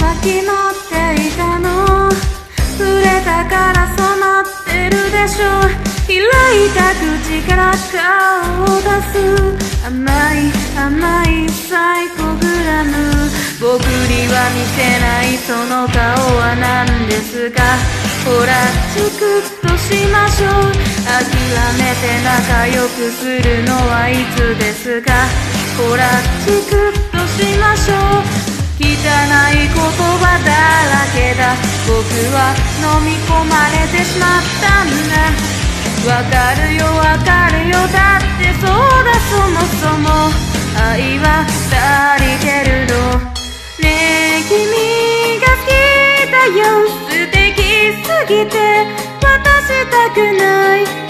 決まっていたの。触れたから染まってるでしょ。開いた口から顔を出す。甘い甘いサイコグラム。僕には見せないその顔は何ですか。ほらチクッとしましょう。諦めて仲良くするのはいつですか。ほらチクッとしましょう。汚い言葉だらけだ。僕は飲み込まれてしまったんだ。わかるよわかるよ、だってそうだ。そもそも愛は足りてるの。ねえ君が好きだよ。素敵すぎて渡したくない。